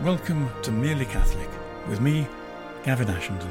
Welcome to Merely Catholic, with me, Gavin Ashenden.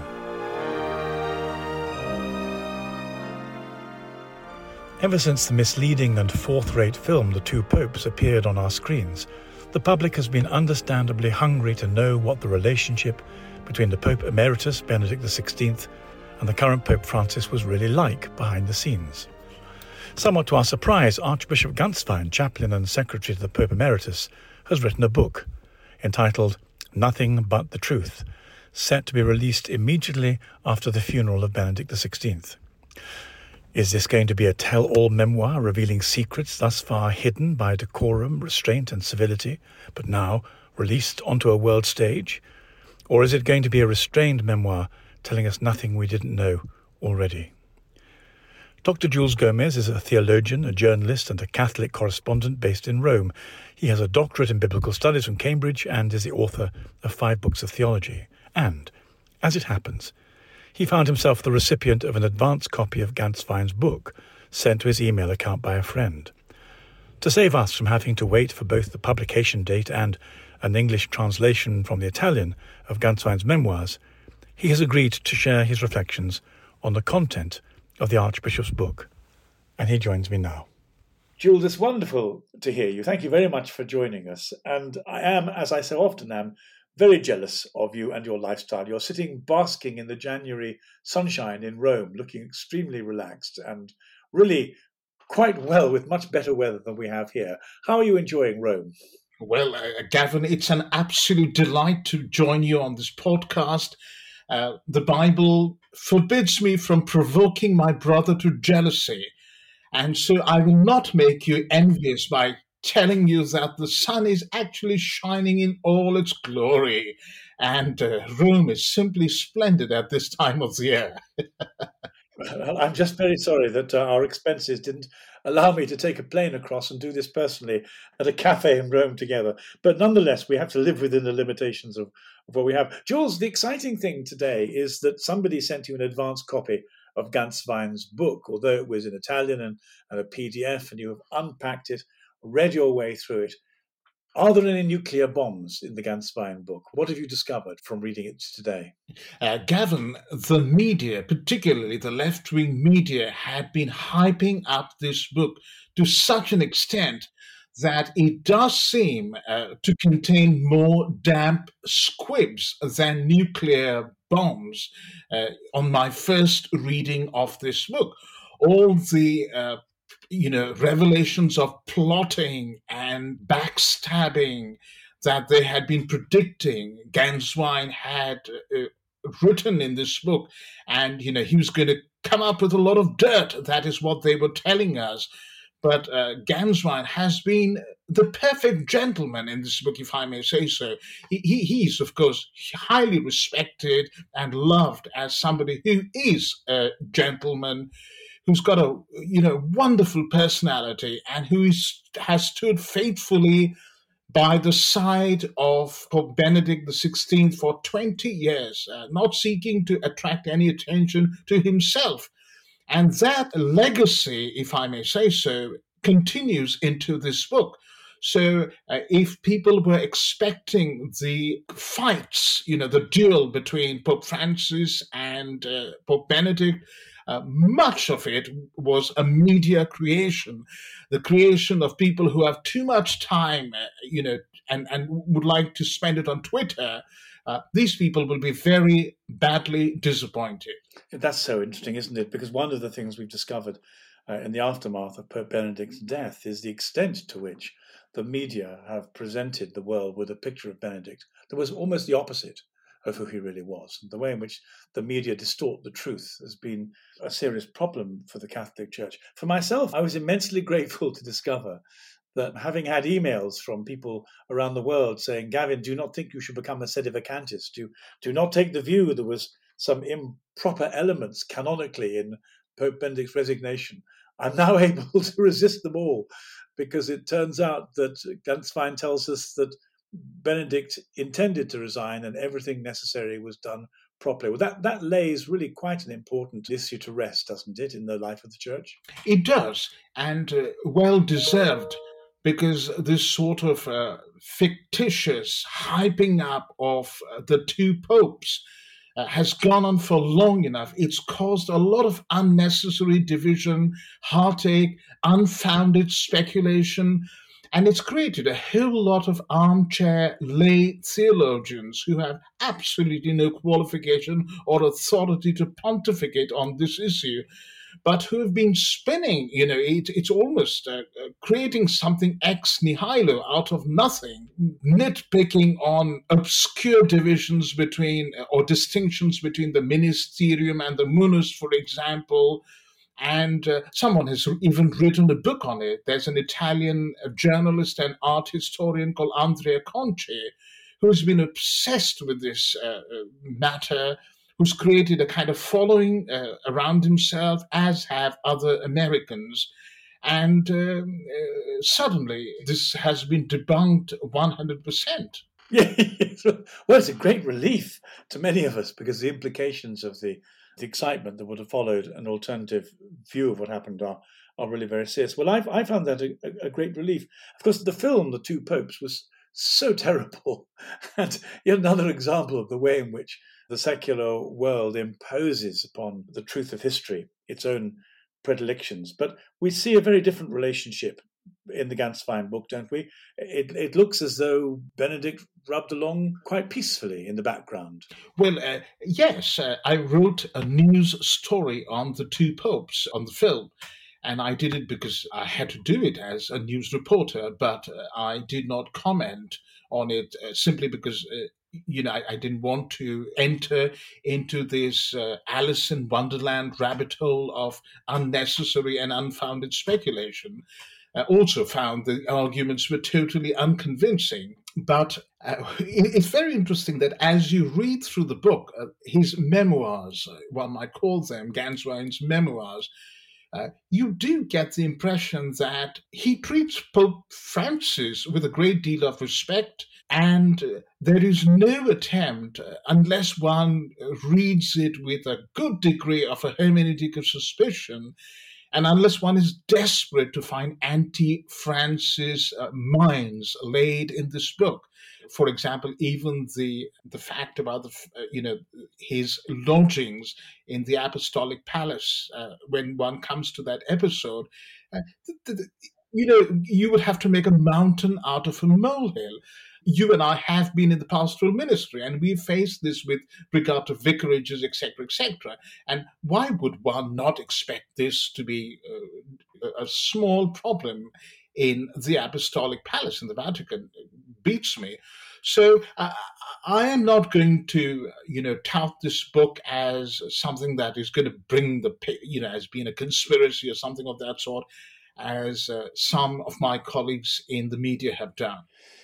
Ever since the misleading and fourth-rate film The Two Popes appeared on our screens, the public has been understandably hungry to know what the relationship between the Pope Emeritus Benedict XVI and the current Pope Francis was really like behind the scenes. Somewhat to our surprise, Archbishop Ganswein, chaplain and secretary to the Pope Emeritus, has written a book entitled Nothing But the Truth, set to be released immediately after the funeral of Benedict XVI. Is this going to be a tell-all memoir revealing secrets thus far hidden by decorum, restraint and civility, but now released onto a world stage? Or is it going to be a restrained memoir telling us nothing we didn't know already? Dr. Jules Gomez is a theologian, a journalist and a Catholic correspondent based in Rome. He has a doctorate in biblical studies from Cambridge and is the author of 5 books of theology. And, as it happens, he found himself the recipient of an advance copy of Ganswein's book, sent to his email account by a friend. To save us from having to wait for both the publication date and an English translation from the Italian of Ganswein's memoirs, he has agreed to share his reflections on the content of the Archbishop's book. And he joins me now. Jules, it's wonderful to hear you. Thank you very much for joining us. And I am, as I so often am, very jealous of you and your lifestyle. You're sitting basking in the January sunshine in Rome, looking extremely relaxed and really quite well with much better weather than we have here. How are you enjoying Rome? Well, Gavin, it's an absolute delight to join you on this podcast. The Bible forbids me from provoking my brother to jealousy. And so I will not make you envious by telling you that the sun is actually shining in all its glory. And Rome is simply splendid at this time of the year. Well, I'm just very sorry that our expenses didn't allow me to take a plane across and do this personally at a cafe in Rome together. But nonetheless, we have to live within the limitations of what we have. Jules, the exciting thing today is that somebody sent you an advance copy of Ganswein's book, although it was in Italian and a PDF, and you have unpacked it, read your way through it. Are there any nuclear bombs in the Ganswein book? What have you discovered from reading it today? Gavin, the media, particularly the left-wing media, had been hyping up this book to such an extent that it does seem to contain more damp squibs than nuclear bombs on my first reading of this book. All the revelations of plotting and backstabbing that they had been predicting, Ganswein had written in this book. And, he was going to come up with a lot of dirt. That is what they were telling us. But Ganswein has been the perfect gentleman in this book, if I may say so. He's, of course, highly respected and loved as somebody who is a gentleman, who's got a wonderful personality and who has stood faithfully by the side of Pope Benedict XVI for 20 years, not seeking to attract any attention to himself. And that legacy, if I may say so, continues into this book. So if people were expecting the fights, the duel between Pope Francis and Pope Benedict, much of it was a media creation, the creation of people who have too much time, and would like to spend it on Twitter. These people will be very badly disappointed. That's so interesting, isn't it? Because one of the things we've discovered in the aftermath of Pope Benedict's death is the extent to which the media have presented the world with a picture of Benedict that was almost the opposite of who he really was. And the way in which the media distort the truth has been a serious problem for the Catholic Church. For myself, I was immensely grateful to discover that, having had emails from people around the world saying, Gavin, do not think you should become a sedevacantist. Do not take the view there was some improper elements canonically in Pope Benedict's resignation. I'm now able to resist them all, because it turns out that Ganswein tells us that Benedict intended to resign and everything necessary was done properly. Well, that lays really quite an important issue to rest, doesn't it, in the life of the Church? It does, and well deserved, because this sort of fictitious hyping up of the two popes has gone on for long enough. It's caused a lot of unnecessary division, heartache, unfounded speculation, and it's created a whole lot of armchair lay theologians who have absolutely no qualification or authority to pontificate on this issue, but who have been spinning, it's almost creating something ex nihilo out of nothing, nitpicking on obscure divisions between or distinctions between the ministerium and the munus, for example. And someone has even written a book on it. There's an Italian journalist and art historian called Andrea Conci, who's been obsessed with this matter, who's created a kind of following around himself, as have other Americans. And suddenly this has been debunked 100%. Yeah, well, it's a great relief to many of us, because the implications of the excitement that would have followed an alternative view of what happened are really very serious. Well, I found that a great relief. Of course, the film, The Two Popes, was so terrible. And yet another example of the way in which the secular world imposes upon the truth of history its own predilections. But we see a very different relationship in the Ganswein book, don't we? It looks as though Benedict rubbed along quite peacefully in the background. Well, yes, I wrote a news story on the two popes on the film, and I did it because I had to do it as a news reporter, but I did not comment on it simply because I didn't want to enter into this Alice in Wonderland rabbit hole of unnecessary and unfounded speculation. Also found the arguments were totally unconvincing. But it's very interesting that as you read through the book, his memoirs, one might call them Ganswein's memoirs, you do get the impression that he treats Pope Francis with a great deal of respect, and there is no attempt, unless one reads it with a good degree of a hermeneutic of suspicion, and unless one is desperate to find anti-Francis minds laid in this book. For example, even the fact about his lodgings in the Apostolic Palace, when one comes to that episode, you would have to make a mountain out of a molehill. You and I have been in the pastoral ministry, and we've faced this with regard to vicarages, etc., etc. And why would one not expect this to be a small problem in the Apostolic Palace in the Vatican? It beats me. So I am not going to, tout this book as something that is going to bring as being a conspiracy or something of that sort, as some of my colleagues in the media have done.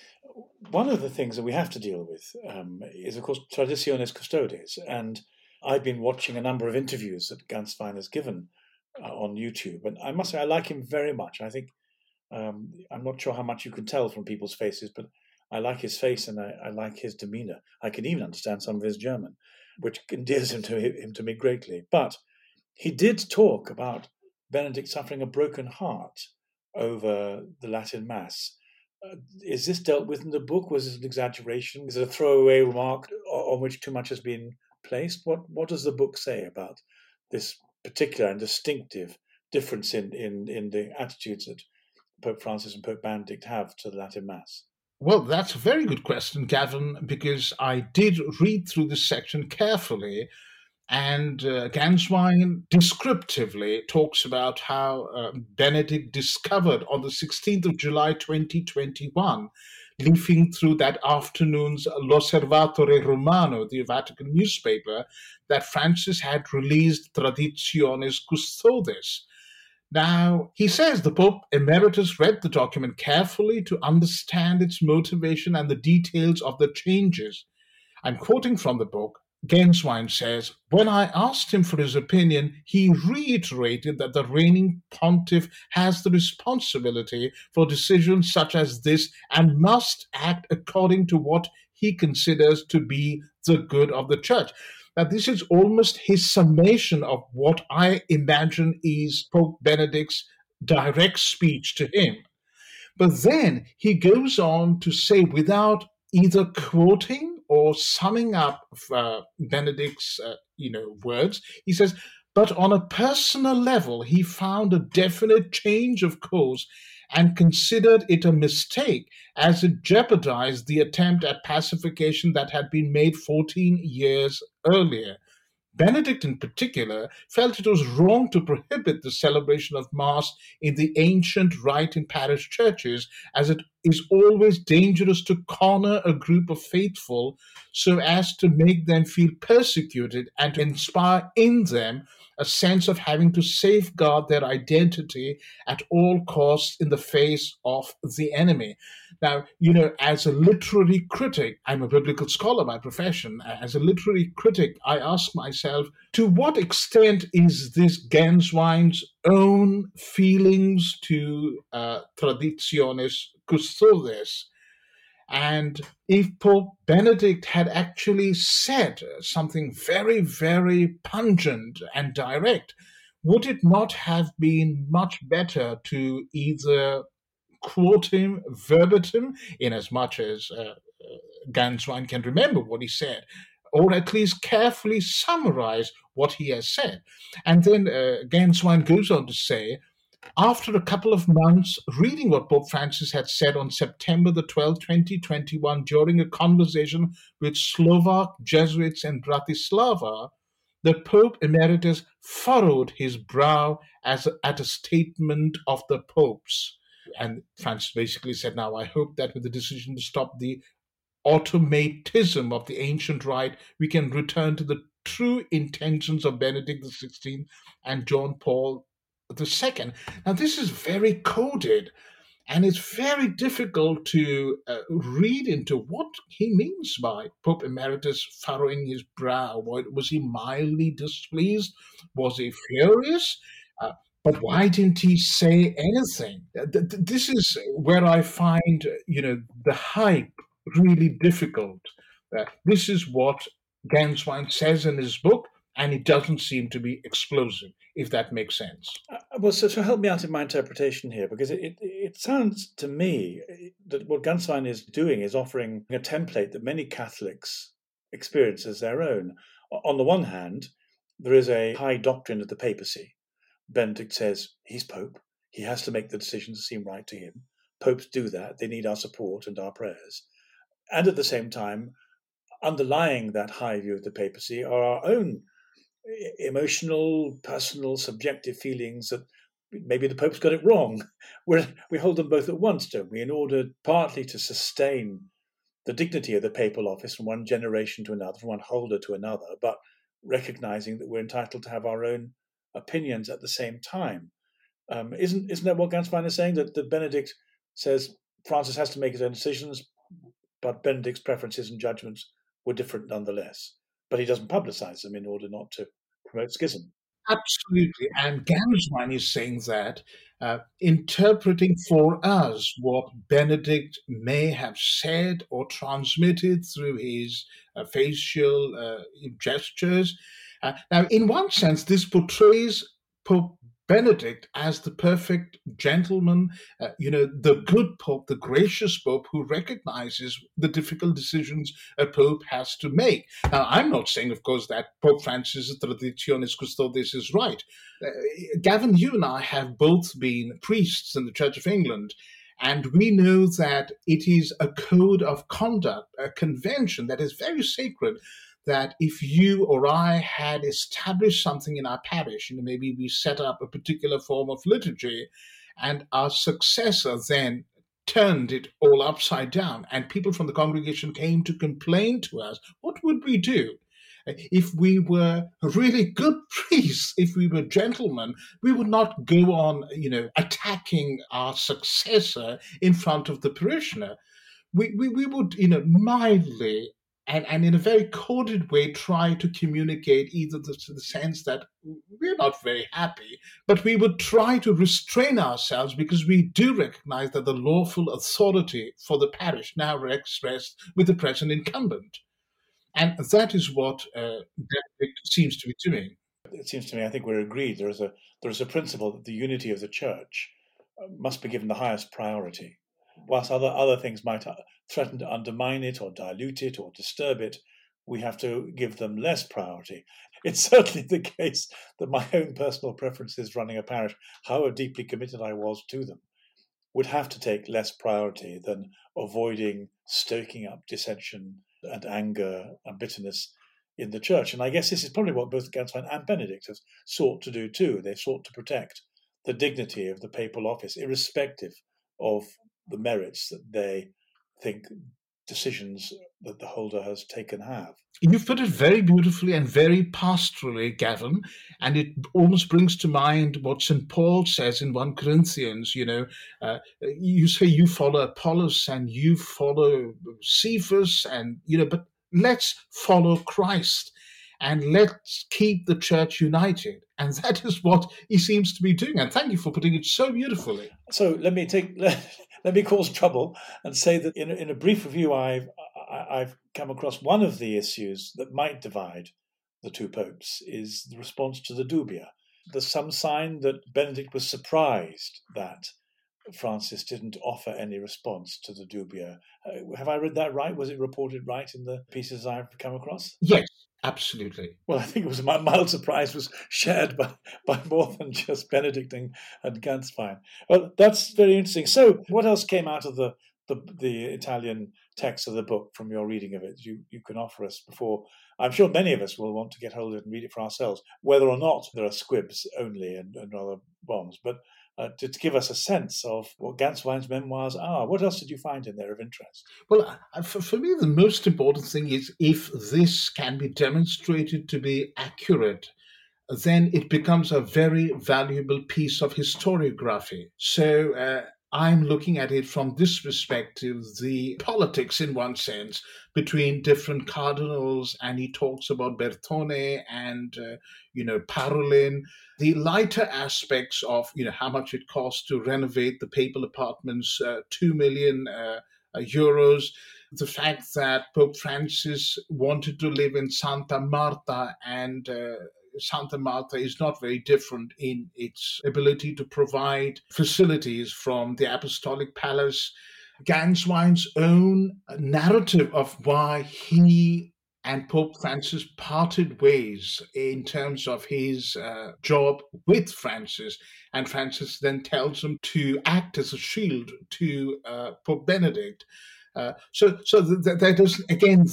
One of the things that we have to deal with is, of course, Traditionis Custodes. And I've been watching a number of interviews that Ganswein has given on YouTube. And I must say, I like him very much. I think, I'm not sure how much you can tell from people's faces, but I like his face and I like his demeanor. I can even understand some of his German, which endears him to me greatly. But he did talk about Benedict suffering a broken heart over the Latin Mass. Is this dealt with in the book? Was it an exaggeration? Is it a throwaway remark on which too much has been placed? What does the book say about this particular and distinctive difference in the attitudes that Pope Francis and Pope Benedict have to the Latin Mass? Well, that's a very good question, Gavin, because I did read through this section carefully, and Ganswein descriptively talks about how Benedict discovered on the 16th of July 2021, leafing through that afternoon's L'Osservatore Romano, the Vatican newspaper, that Francis had released Traditionis Custodes. Now, he says the Pope Emeritus read the document carefully to understand its motivation and the details of the changes. I'm quoting from the book. Ganswein says, when I asked him for his opinion, he reiterated that the reigning pontiff has the responsibility for decisions such as this and must act according to what he considers to be the good of the church. Now, this is almost his summation of what I imagine is Pope Benedict's direct speech to him. But then he goes on to say, without either quoting or summing up Benedict's words, he says, but on a personal level, he found a definite change of course and considered it a mistake as it jeopardized the attempt at pacification that had been made 14 years earlier. Benedict, in particular, felt it was wrong to prohibit the celebration of Mass in the ancient rite in parish churches, as it is always dangerous to corner a group of faithful so as to make them feel persecuted and to inspire in them a sense of having to safeguard their identity at all costs in the face of the enemy. Now, as a literary critic, I'm a biblical scholar by profession. As a literary critic, I ask myself, to what extent is this Genswein's own feelings to Traditionis Custodes? And if Pope Benedict had actually said something very, very pungent and direct, would it not have been much better to either quote him verbatim, in as much as Ganswein can remember what he said, or at least carefully summarize what he has said? And then Ganswein goes on to say, after a couple of months reading what Pope Francis had said on September the 12th, 2021, during a conversation with Slovak Jesuits in Bratislava, the Pope Emeritus furrowed his brow at a statement of the Pope's. And Francis basically said, now I hope that with the decision to stop the automatism of the ancient rite, we can return to the true intentions of Benedict XVI and John Paul II. Now, this is very coded, and it's very difficult to read into what he means by Pope Emeritus furrowing his brow. Was he mildly displeased? Was he furious? But why didn't he say anything? This is where I find, the hype really difficult. This is what Ganswein says in his book, and it doesn't seem to be explosive, if that makes sense. Well, so help me out in my interpretation here, because it sounds to me that what Ganswein is doing is offering a template that many Catholics experience as their own. On the one hand, there is a high doctrine of the papacy. Benedict says he's Pope. He has to make the decisions that seem right to him. Popes do that. They need our support and our prayers. And at the same time, underlying that high view of the papacy are our own emotional, personal, subjective feelings that maybe the Pope's got it wrong. We hold them both at once, don't we, in order partly to sustain the dignity of the papal office from one generation to another, from one holder to another, but recognizing that we're entitled to have our own opinions at the same time. Isn't that what Ganswein is saying? That Benedict says Francis has to make his own decisions, but Benedict's preferences and judgments were different nonetheless. But he doesn't publicize them in order not to promote schism. Absolutely. And Ganswein is saying that, interpreting for us what Benedict may have said or transmitted through his facial gestures. Now, in one sense, this portrays Pope Benedict as the perfect gentleman, the good Pope, the gracious Pope who recognizes the difficult decisions a Pope has to make. Now, I'm not saying, of course, that Pope Francis' Traditionis Custodes is right. Gavin, you and I have both been priests in the Church of England, and we know that it is a code of conduct, a convention that is very sacred, that if you or I had established something in our parish, maybe we set up a particular form of liturgy, and our successor then turned it all upside down, and people from the congregation came to complain to us, what would we do? If we were really good priests, if we were gentlemen, we would not go on, attacking our successor in front of the parishioner. We would, mildly and in a very coded way try to communicate either the sense that we're not very happy, but we would try to restrain ourselves because we do recognize that the lawful authority for the parish now rests with the present incumbent. And that is what Benedict seems to be doing. It seems to me, I think we're agreed, there is a principle that the unity of the Church must be given the highest priority. whilst other things might threaten to undermine it or dilute it or disturb it, we have to give them less priority. It's certainly the case that my own personal preferences running a parish, however deeply committed I was to them, would have to take less priority than avoiding stoking up dissension and anger and bitterness in the church. And I guess this is probably what both Ganswein and Benedict have sought to do too. They sought to protect the dignity of the papal office, irrespective of the merits that they think decisions that the holder has taken have. You've put it very beautifully and very pastorally, Gavin, and it almost brings to mind what St. Paul says in 1 Corinthians, you say you follow Apollos and you follow Cephas, and, but let's follow Christ and let's keep the church united. And that is what he seems to be doing. And thank you for putting it so beautifully. So let me cause trouble and say that in a brief review, I've come across one of the issues that might divide the two popes is the response to the dubia. There's some sign that Benedict was surprised that Francis didn't offer any response to the dubia. Have I read that right? Was it reported right in the pieces I've come across? Yes, absolutely. Well, I think it was my mild surprise was shared by more than just Benedict and Ganswein. Well, that's very interesting. So what else came out of the Italian text of the book from your reading of it you can offer us before? I'm sure many of us will want to get hold of it and read it for ourselves, whether or not there are squibs only and rather bombs. But to give us a sense of what Ganswein's memoirs are. What else did you find in there of interest? Well, for me, the most important thing is if this can be demonstrated to be accurate, then it becomes a very valuable piece of historiography. So I'm looking at it from this perspective, the politics in one sense between different cardinals, and he talks about Bertone and, Parolin, the lighter aspects of, how much it costs to renovate the papal apartments, 2 million euros, the fact that Pope Francis wanted to live in Santa Marta, and Santa Marta is not very different in its ability to provide facilities from the Apostolic Palace. Ganswein's own narrative of why he and Pope Francis parted ways in terms of his job with Francis, and Francis then tells him to act as a shield to Pope Benedict. So that is, again,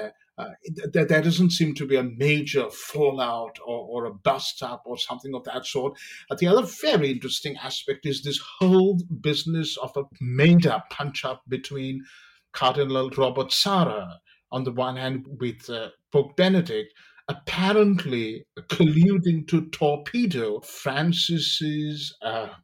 there doesn't seem to be a major fallout or a bust up or something of that sort. The other very interesting aspect is this whole business of a made-up punch-up between Cardinal Robert Sarra on the one hand with Pope Benedict, apparently colluding to torpedo Francis's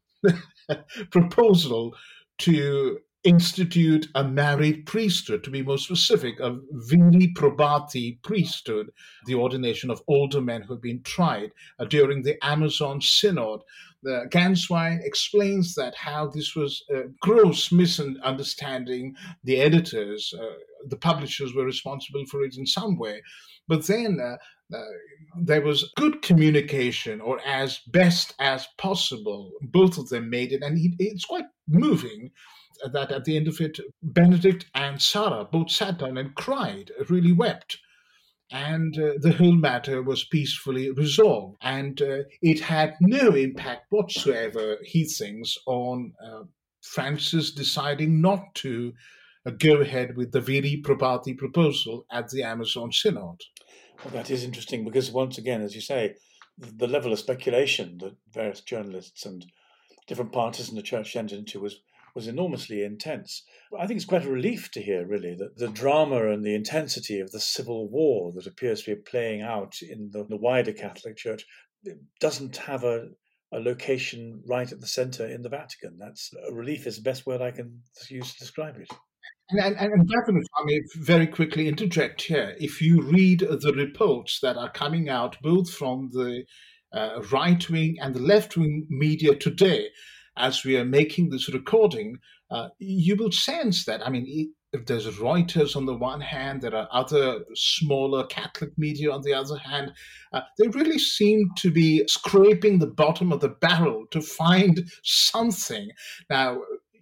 proposal to institute a married priesthood, to be more specific, a viri probati priesthood, the ordination of older men who have been tried during the Amazon Synod. Ganswein explains that how this was a gross misunderstanding. The editors, the publishers were responsible for it in some way. But then there was good communication, or as best as possible. Both of them made it, and it's quite moving that at the end of it, Benedict and Sarra both sat down and cried, really wept. And the whole matter was peacefully resolved. And it had no impact whatsoever, he thinks, on Francis deciding not to go ahead with the Viri Probati proposal at the Amazon Synod. Well, that is interesting because, once again, as you say, the level of speculation that various journalists and different parties in the church entered into was enormously intense. I think it's quite a relief to hear, really, that the drama and the intensity of the civil war that appears to be playing out in the wider Catholic Church doesn't have a location right at the centre in the Vatican. That's a relief is the best word I can use to describe it. And definitely, I may very quickly interject here. If you read the reports that are coming out both from the right-wing and the left-wing media today, as we are making this recording, you will sense that, if there's Reuters on the one hand, there are other smaller Catholic media on the other hand, they really seem to be scraping the bottom of the barrel to find something. Now,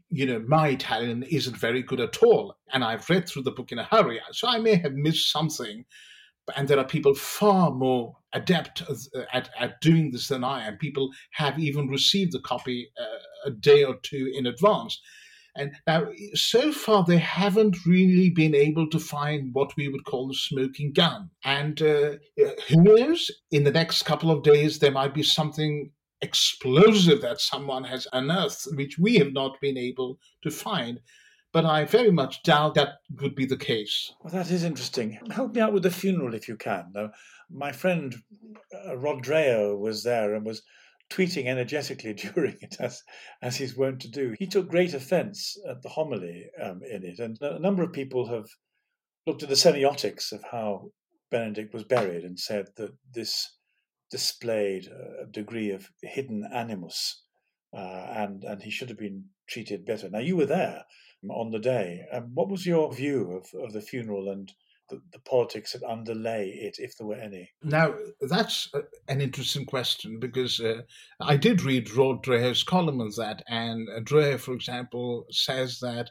my Italian isn't very good at all, and I've read through the book in a hurry, so I may have missed something. And there are people far more adept at doing this than I am. People have even received the copy a day or two in advance. And now, so far, they haven't really been able to find what we would call the smoking gun. And who knows? In the next couple of days, there might be something explosive that someone has unearthed, which we have not been able to find. But I very much doubt that would be the case. Well, that is interesting. Help me out with the funeral if you can. Now, my friend Rod Dreher was there and was tweeting energetically during it, as he's wont to do. He took great offence at the homily in it, and a number of people have looked at the semiotics of how Benedict was buried and said that this displayed a degree of hidden animus, and he should have been treated better. Now, you were there on the day. What was your view of the funeral and the politics that underlay it, if there were any? Now, that's an interesting question, because I did read Rod Dreher's column on that, and Dreher, for example, says that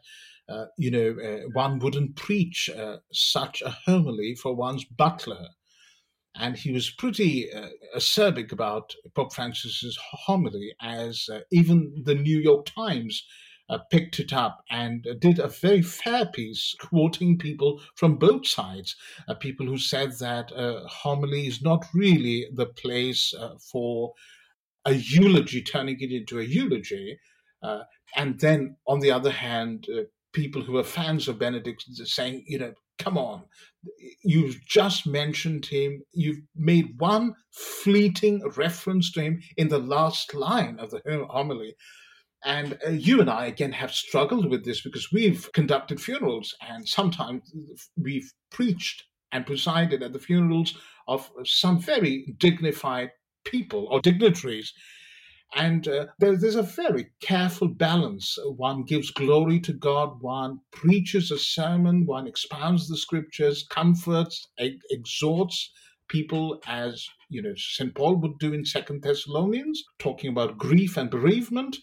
one wouldn't preach such a homily for one's butler. And he was pretty acerbic about Pope Francis's homily, as even the New York Times picked it up and did a very fair piece, quoting people from both sides, people who said that homily is not really the place for a eulogy, turning it into a eulogy. And then, on the other hand, people who are fans of Benedict saying, come on, you've just mentioned him. You've made one fleeting reference to him in the last line of the homily. And you and I, again, have struggled with this because we've conducted funerals, and sometimes we've preached and presided at the funerals of some very dignified people or dignitaries. And there's a very careful balance. One gives glory to God, one preaches a sermon, one expounds the scriptures, comforts, exhorts people, as St. Paul would do in 2 Thessalonians, talking about grief and bereavement.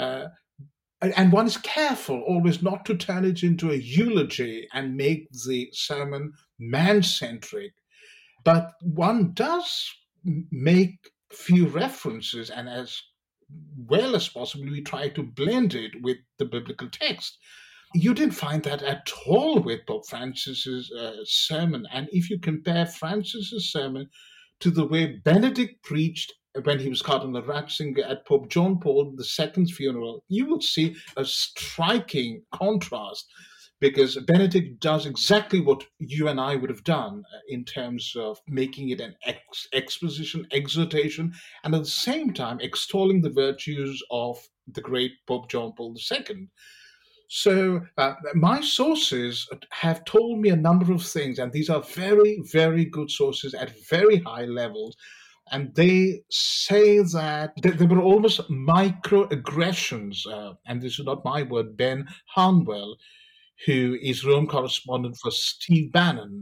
And one is careful always not to turn it into a eulogy and make the sermon man-centric. But one does make few references, and as well as possible, we try to blend it with the biblical text. You didn't find that at all with Pope Francis's sermon. And if you compare Francis's sermon to the way Benedict preached when he was Cardinal Ratzinger at Pope John Paul II's funeral, you will see a striking contrast, because Benedict does exactly what you and I would have done in terms of making it an exposition, exhortation, and at the same time extolling the virtues of the great Pope John Paul II. So my sources have told me a number of things, and these are very, very good sources at very high levels. And they say that there were almost microaggressions, and this is not my word, Ben Harnwell, who is Rome correspondent for Steve Bannon.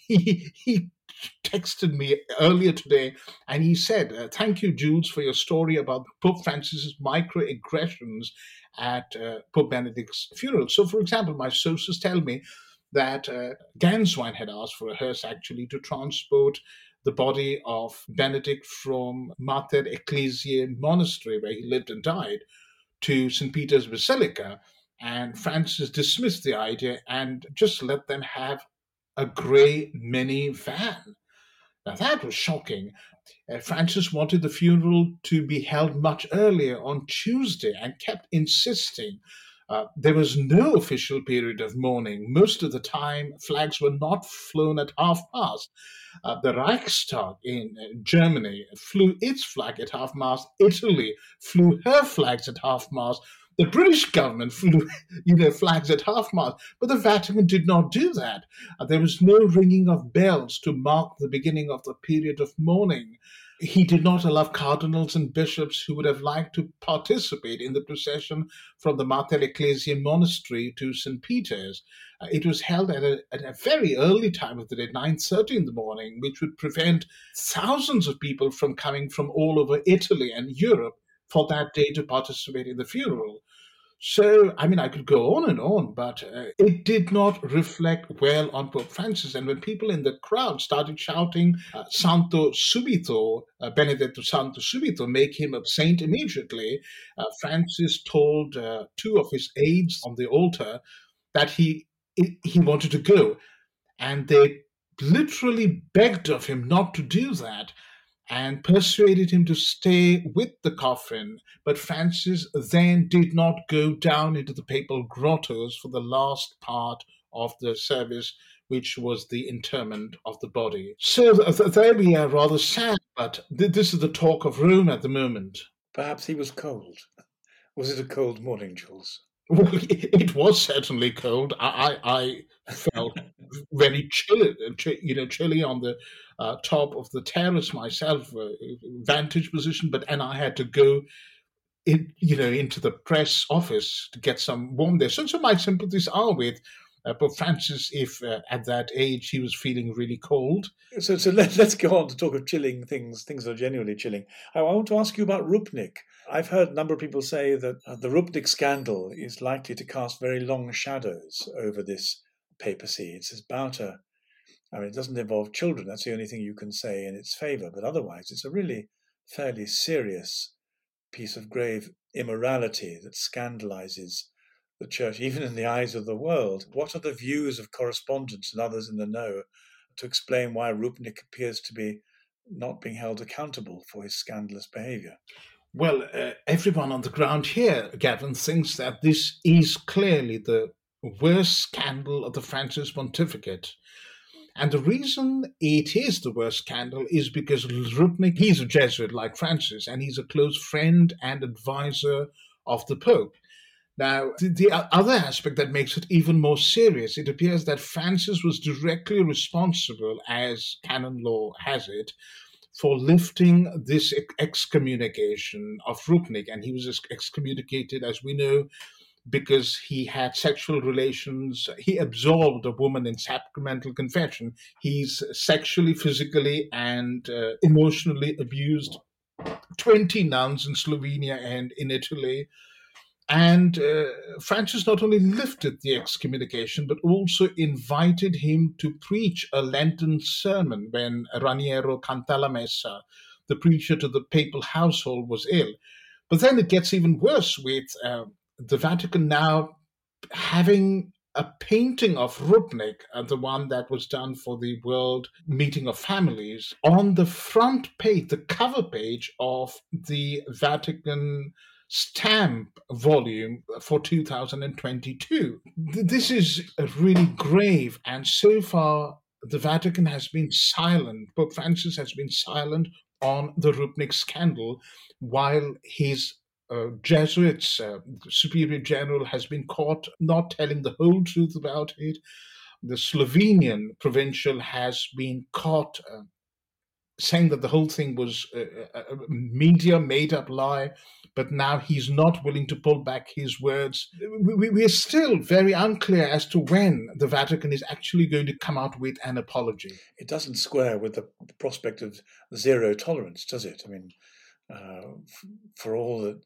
He texted me earlier today, and he said, thank you, Jules, for your story about Pope Francis's microaggressions at Pope Benedict's funeral. So, for example, my sources tell me that Ganswein had asked for a hearse, actually, to transport the body of Benedict from Mater Ecclesiae Monastery, where he lived and died, to St. Peter's Basilica. And Francis dismissed the idea and just let them have a grey minivan. Now, that was shocking. Francis wanted the funeral to be held much earlier on Tuesday and kept insisting. There was no official period of mourning. Most of the time, flags were not flown at half-mast. The Reichstag in Germany flew its flag at half-mast. Italy flew her flags at half-mast. The British government flew, flags at half-mast, but the Vatican did not do that. There was no ringing of bells to mark the beginning of the period of mourning. He did not allow cardinals and bishops who would have liked to participate in the procession from the Mater Ecclesiae Monastery to St. Peter's. It was held at a very early time of the day, 9:30 in the morning, which would prevent thousands of people from coming from all over Italy and Europe for that day to participate in the funeral. So, I mean, I could go on and on, but it did not reflect well on Pope Francis. And when people in the crowd started shouting, Santo Subito, Benedetto Santo Subito, make him a saint immediately, Francis told two of his aides on the altar that he wanted to go. And they literally begged of him not to do that and persuaded him to stay with the coffin. But Francis then did not go down into the papal grottos for the last part of the service, which was the interment of the body. So there we are, rather sad, but this is the talk of Rome at the moment. Perhaps he was cold. Was it a cold morning, Jules? Well, it was certainly cold. I felt very chilly on the top of the terrace myself, vantage position. But and I had to go into the press office to get some warm there. So my sympathies are with Pope Francis if at that age he was feeling really cold. So let's go on to talk of chilling things that are genuinely chilling. I want to ask you about Rupnik. I've heard a number of people say that the Rupnik scandal is likely to cast very long shadows over this papacy. It's about it doesn't involve children. That's the only thing you can say in its favour. But otherwise, it's a really fairly serious piece of grave immorality that scandalizes the church, even in the eyes of the world. What are the views of correspondents and others in the know to explain why Rupnik appears to be not being held accountable for his scandalous behaviour? Well, everyone on the ground here, Gavin, thinks that this is clearly the worst scandal of the Francis pontificate. And the reason it is the worst scandal is because Rupnik, he's a Jesuit like Francis, and he's a close friend and advisor of the Pope. Now, the other aspect that makes it even more serious, it appears that Francis was directly responsible, as canon law has it, for lifting this excommunication of Rupnik. And he was excommunicated, as we know, because he had sexual relations. He absolved a woman in sacramental confession. He's sexually, physically, and emotionally abused 20 nuns in Slovenia and in Italy. And Francis not only lifted the excommunication, but also invited him to preach a Lenten sermon when Raniero Cantalamessa, the preacher to the papal household, was ill. But then it gets even worse with the Vatican now having a painting of Rupnik, the one that was done for the World Meeting of Families, on the front page, the cover page of the Vatican stamp volume for 2022. This is really grave, and so far the Vatican has been silent. Pope Francis has been silent on the Rupnik scandal, while his Jesuits, Superior General, has been caught not telling the whole truth about it. The Slovenian provincial has been caught saying that the whole thing was a media made-up lie, but now he's not willing to pull back his words. We are still very unclear as to when the Vatican is actually going to come out with an apology. It doesn't square with the prospect of zero tolerance, does it? I mean, for all that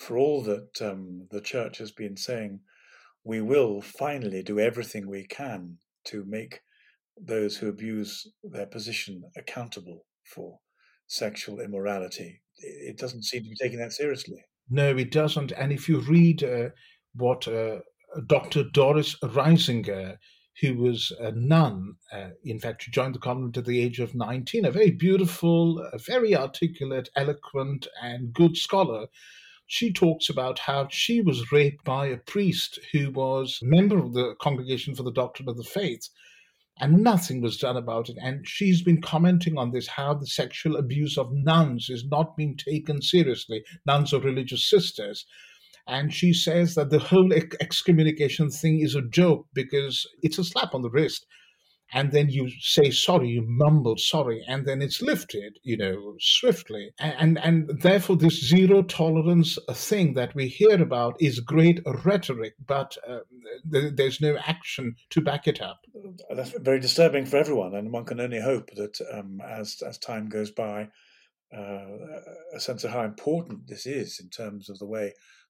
the Church has been saying, we will finally do everything we can to make those who abuse their position accountable for sexual immorality. It doesn't seem to be taking that seriously. No, it doesn't. And if you read what Dr. Doris Reisinger, who was a nun, in fact, she joined the convent at the age of 19, a very beautiful, very articulate, eloquent, and good scholar. She talks about how she was raped by a priest who was a member of the Congregation for the Doctrine of the Faith, and nothing was done about it. And she's been commenting on this, how the sexual abuse of nuns is not being taken seriously, nuns or religious sisters. And she says that the whole excommunication thing is a joke because it's a slap on the wrist. And then you say sorry, you mumble sorry, and then it's lifted, swiftly. And therefore, this zero tolerance thing that we hear about is great rhetoric, but there's no action to back it up. That's very disturbing for everyone, and one can only hope that as time goes by, a sense of how important this is in terms of the way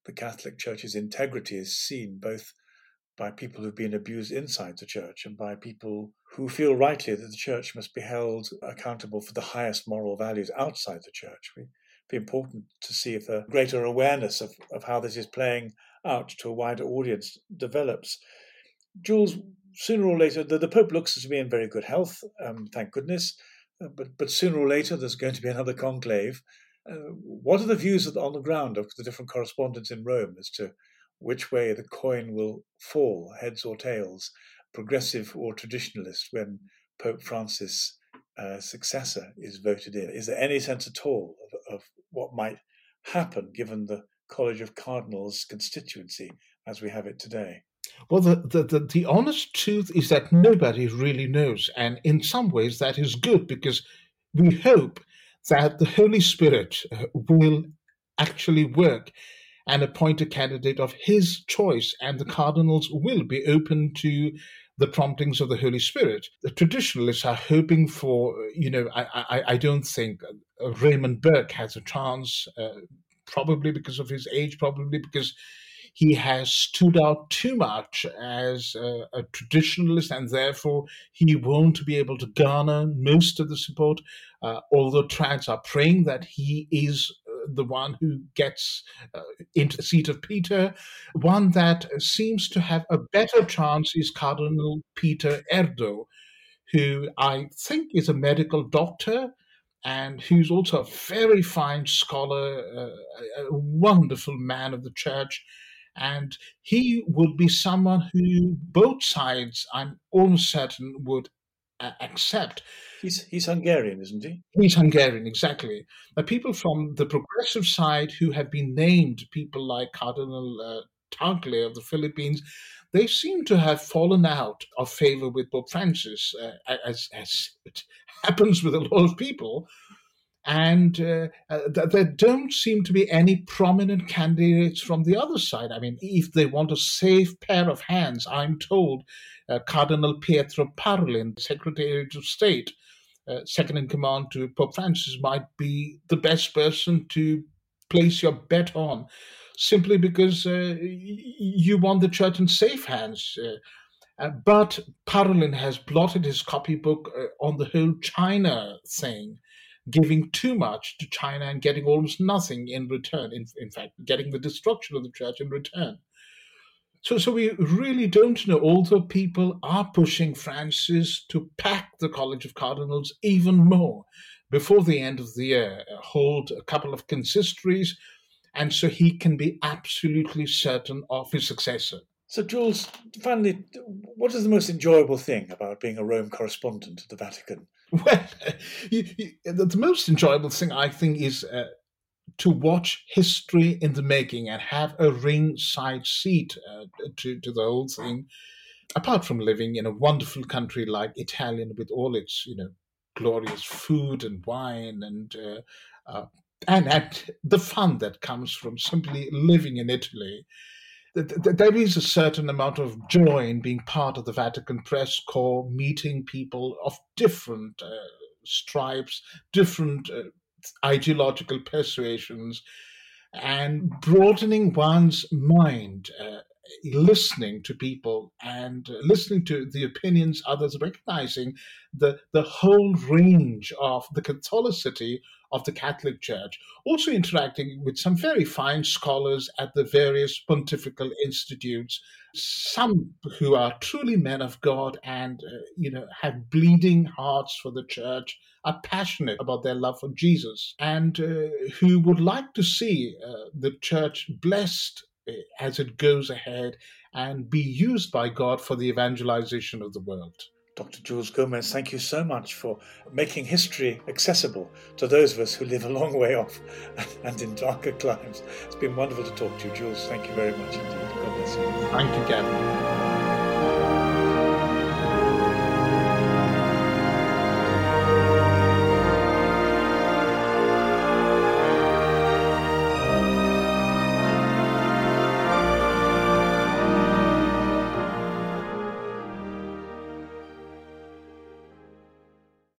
the Catholic Church's integrity is seen both by people who've been abused inside the Church and by people who feel rightly that the Church must be held accountable for the highest moral values outside the Church. It'd be important to see if a greater awareness of how this is playing out to a wider audience develops. Jules, sooner or later, the Pope looks to be in very good health, thank goodness, but sooner or later there's going to be another conclave. What are the views on the ground of the different correspondents in Rome as to which way the coin will fall, heads or tails, progressive or traditionalist, when Pope Francis' successor is voted in? Is there any sense at all of what might happen given the College of Cardinals constituency as we have it today? Well, the honest truth is that nobody really knows. And in some ways that is good, because we hope that the Holy Spirit will actually work and appoint a candidate of his choice, and the cardinals will be open to the promptings of the Holy Spirit. The traditionalists are hoping for, I don't think Raymond Burke has a chance, probably because of his age, probably because he has stood out too much as a traditionalist, and therefore he won't be able to garner most of the support, although trads are praying that he is the one who gets into the seat of Peter. One that seems to have a better chance is Cardinal Peter Erdo, who I think is a medical doctor and who's also a very fine scholar, a wonderful man of the church. And he would be someone who both sides, I'm almost certain, would accept. He's Hungarian, isn't he? He's Hungarian, exactly. Now, people from the progressive side who have been named, people like Cardinal Tagle of the Philippines, they seem to have fallen out of favor with Pope Francis, as it happens with a lot of people. And there don't seem to be any prominent candidates from the other side. I mean, if they want a safe pair of hands, I'm told Cardinal Pietro Parolin, Secretary of State, second in command to Pope Francis, might be the best person to place your bet on, simply because you want the church in safe hands. But Parolin has blotted his copybook on the whole China thing, giving too much to China and getting almost nothing in return. In fact, getting the destruction of the church in return. So we really don't know, although people are pushing Francis to pack the College of Cardinals even more before the end of the year, hold a couple of consistories, and so he can be absolutely certain of his successor. So, Jules, finally, what is the most enjoyable thing about being a Rome correspondent at the Vatican? Well, the most enjoyable thing, I think, is to watch history in the making and have a ringside seat to the whole thing. Apart from living in a wonderful country like Italy, with all its glorious food and wine and the fun that comes from simply living in Italy, there is a certain amount of joy in being part of the Vatican Press Corps, meeting people of different stripes, different ideological persuasions, and broadening one's mind, listening to people and listening to the opinions others, recognizing the whole range of the Catholicity of the Catholic Church, also interacting with some very fine scholars at the various pontifical institutes, some who are truly men of God and have bleeding hearts for the Church, are passionate about their love for Jesus, and who would like to see the Church blessed as it goes ahead and be used by God for the evangelization of the world. Dr. Jules Gomez, thank you so much for making history accessible to those of us who live a long way off and in darker climes. It's been wonderful to talk to you, Jules. Thank you very much indeed. God bless you. Thank you, Gavin.